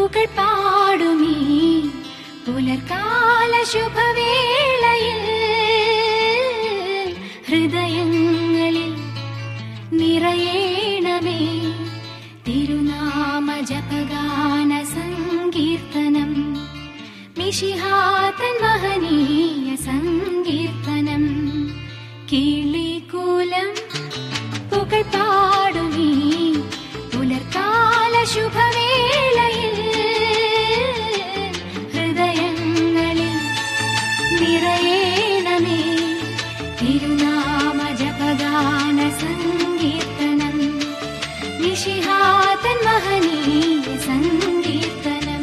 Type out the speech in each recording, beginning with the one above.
പുകൾ പാടുമീ പുലർകാല ശുഭവേളയിൽ ഹൃദയങ്ങളിൽ നിറയേണമേ തിരുനാമ ജപഗാന സങ്കീർത്തനം മിശിഹാതൻ മഹനീയ സങ്കീർത്തനം. കിളികൂലം പുകൾ പാടുമീ പുലർകാല ശുഭവേളയിൽ ഹൃദയങ്ങളിൽ നിറയേണമേ തിരുനാമ ജപഗാന സങ്കീർത്തനം മിശിഹാതൻ മഹനീയ സങ്കീർത്തനം.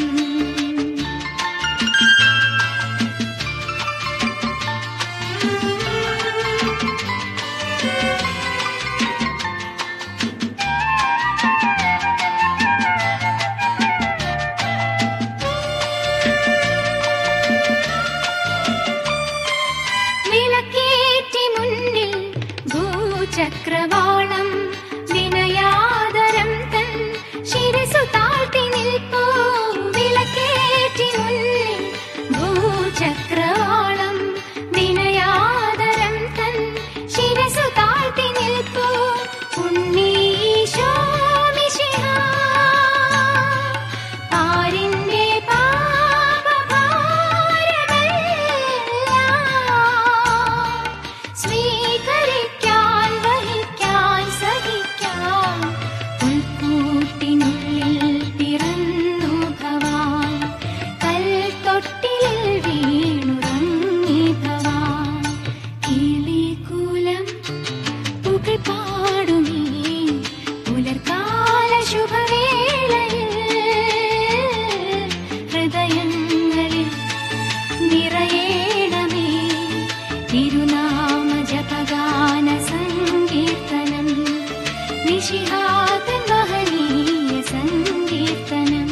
ചക്രവാളം വിനയാദരം തൻ ശിരസു താഴ്ത്തി നിൽപ്പൂ. വിളക്കേറ്റി മുന്നിൽ ഭൂചക്രവാളം വിനയാദരം തൻ ശിരസു താഴ്ത്തി നിൽപ്പൂ. ഉണ്ണീശോ മിശിഹാ പാരിന്റെ പാപഭാരമെല്ലാം സ്വീകരിക്കാൻ ഉൾക്കൂട്ടിനുള്ളിൽ പിറന്നു ഭവാൻ കൽത്തൊട്ടിലിൽ വീണുറങ്ങി ഭവാൻ. കിളികൂലം പുകൾ പാടുമീ പുലർകാല ശുഭവേളയിൽ ഹൃദയങ്ങളിൽ നിറയേണമേ തിരുനാമ ജപഗാന സങ്കീർത്തനം മിശിഹാതൻ മഹനീയ സങ്കീർത്തനം.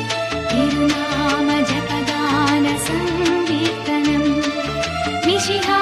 Michigan.